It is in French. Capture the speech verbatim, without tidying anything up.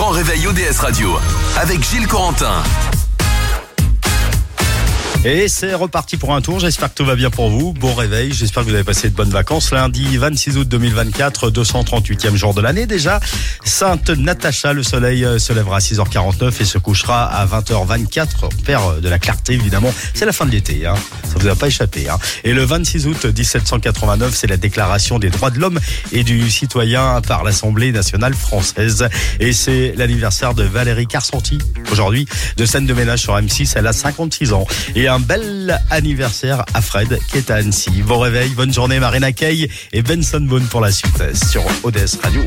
grand réveil O D S Radio avec Gilles Corentin. Et c'est reparti pour un tour, j'espère que tout va bien pour vous. Bon réveil, j'espère que vous avez passé de bonnes vacances. Lundi vingt-six août deux mille vingt-quatre, deux cent trente-huitième jour de l'année déjà. Sainte Natacha, le soleil se lèvera à six heures quarante-neuf et se couchera à vingt heures vingt-quatre. On perd de la clarté évidemment, c'est la fin de l'été, hein. Ça vous a pas échappé. Hein. Et le vingt-six août dix-sept cent quatre-vingt-neuf, c'est la déclaration des droits de l'homme et du citoyen par l'Assemblée nationale française. Et c'est l'anniversaire de Valérie Carcenti, aujourd'hui, de scène de ménage sur M six, elle a cinquante-six ans. Et un bel anniversaire à Fred qui est à Annecy. Bon réveil, bonne journée Marina Kaye et Benson Boone pour la suite sur O D S Radio.